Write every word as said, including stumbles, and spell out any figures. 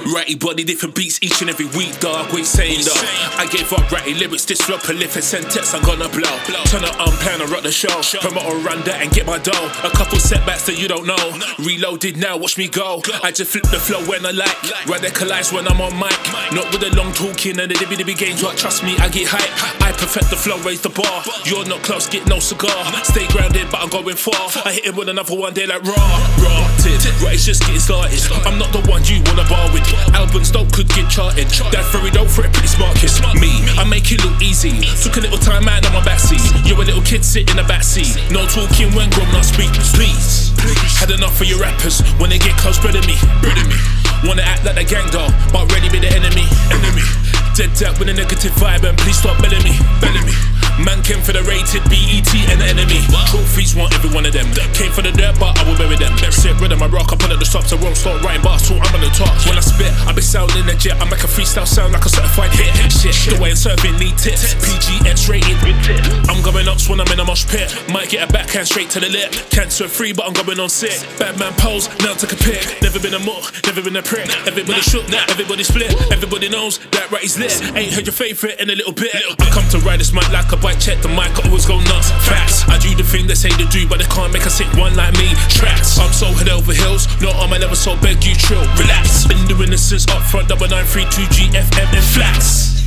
Ratty body, different beats each and every week, dog. We saying dog. I gave up ratty lyrics, this flow prolific, send text, I'm gonna blow. Turn it on, plan, I rock the show. Promote run that and get my dough. A couple setbacks that you don't know. Reloaded now, watch me go. I just flip the flow when I like. Radicalize when I'm on mic. Not with the long talking and the dibby dibby games, but trust me, I get hype. I perfect the flow, raise the bar. You're not close, get no cigar. Stay grounded, but I'm going far. I hit him with another one day like raw. Raw, tip, right, it's just getting started. I'm not the one you wanna bar with. Albums don't could get charted. That very dope for a pretty smart kid. Me, I make it look easy. Took a little time out on my backseat. You're a little kid sit in the backseat. No talking when grown up speak. Please, had enough of your rappers when they get close, breading me. Breading me. Wanna act like the gang dog, but ready be the enemy. Enemy. Dead that with a negative vibe and please stop belling me. Belling me. Man came for the rated B E T and the enemy. Trophies want every one of them. Came for the dirt, but I will bury them. Sit rid of my rock, I pull at the stops, I won't start writing bars till I'm on the top. When I spit, I be sounding legit. I make a freestyle sound like a certified hit. Shit, the way I'm serving need tips. P G X rated. I'm going nuts when I'm in a mosh pit. Might get a backhand straight to the lip. Cancer free, but I'm going on sick. Bad man pose, now take a pic. Never been a muck, never been a prick. Everybody shook, everybody split. Everybody knows that right is lit. Ain't heard your favourite in a little bit. I come to ride this mic like a bike. Check the mic, I always go nuts. Facts. I do the thing they say they do, but they can't make a sick one like me. Tracks. I'm so head over heels, not on my level, so beg you chill. Relax. Been doing this since up front, double nine three two G F M and flats.